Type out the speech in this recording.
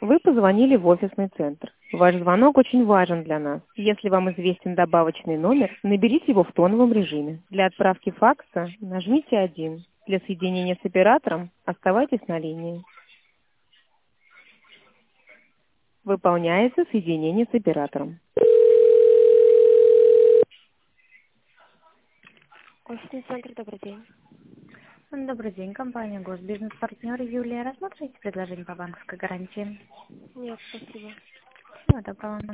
Вы позвонили в офисный центр. Ваш звонок очень важен для нас. Если вам известен добавочный номер, наберите его в тоновом режиме. Для отправки факса нажмите 1. Для соединения с оператором оставайтесь на линии. Выполняется соединение с оператором. Офисный центр, добрый день. Добрый день, компания Госбизнес-партнер Юлия. Рассматриваете предложение по банковской гарантии? Нет, спасибо. Всего доброго.